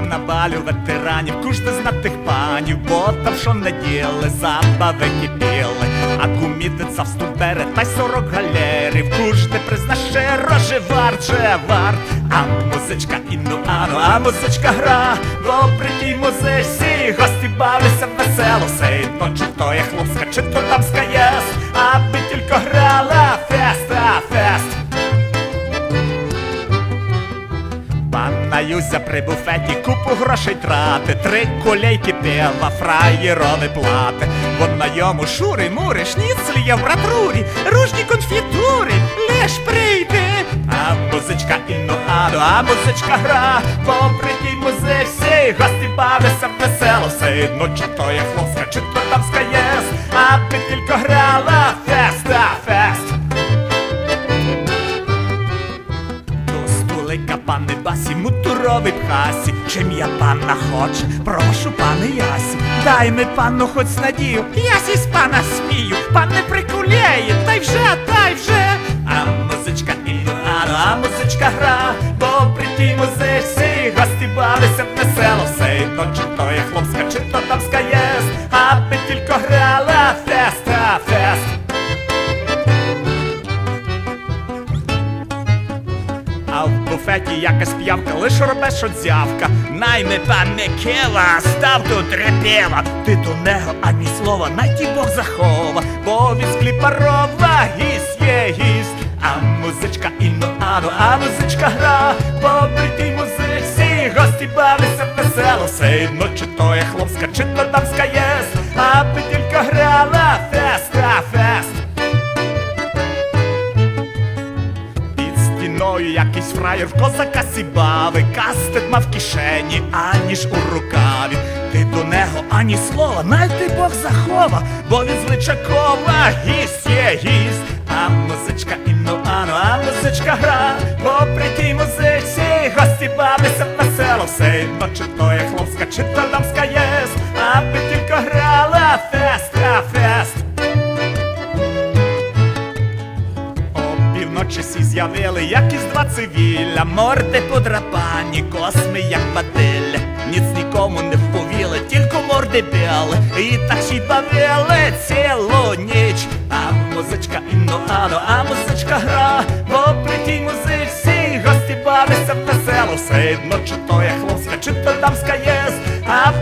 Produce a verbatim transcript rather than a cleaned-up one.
на балю ветеранів, кужди знатих панів, бо там що не діли, забави кипіли. А кумітиця в студери, та й сорок галерів, кужди призна щиро, же варт, же варт. А музичка іну ану, а музичка гра, бо при тій музичці гості бавляться весело. Сей то чи то є хлопська, чи то дамська єсть, аби тільки грала фест, а фест. Панна Юся при буфеті купу грошей трати, три кулейки пива фраєрові плати. Вона йому шури-мури, шніцлі є в ратрурі, ружні конфітури, лиш прийди. А музичка іну ану, а музичка гра, бо при тій музичці гості бавляться весело. Все одно чи то є хлопська, чи то дамська єсть, аби тільки грала фест, а фест. Велика пани Басі, мутуровий пхасі, чим я панна хоче, прошу пане Ясі, дай ми панну хоч надію, Ясі з пана смію, пан не прикулєє, та й вже, та й вже. А музичка іну ану, а музичка гра, бо при тій музичці гості бавляться весело. Все одно чи то є хлопська, чи то дамська єсть, аби тільки грала фест, а фест. А в буфеті якась п'явка, лиш робе, що дзявка. Найми, пане Кева, став тут репєва. Ти до нього ані слова, най ті Бог захова, бо він з Кліпарова гість є гість. А музичка іну ану, а музичка гра, бо при тій музичці гості бавляться весело. Все одно чи то є хлопська, чи то дамська єсть, аби тільки грала фест, а фест. Якийсь фраєр в козака сібави, кастет мав в кишені, аніж у рукаві. Ти до нього ані слова, най ти Бог захова, бо він з Личакова гість є гість. А музичка іну ану, а музичка гра, бо при тій музичці гості бавляться весело. Все одно чи то є хлопська, чи то дамська єсть, аби тільки грала фест, а фест. Ночі сі з'явили якісь два цивіля, морди подрапані, косми як бателя. Ніц нікому не вповіли, тільки морди біли, і так ще бавили цілу ніч. А музичка іну ану, а музичка гра, бо при тій музичці гості бавляться весело. Все одно чи то є хлопська, чи то дамська єсть, а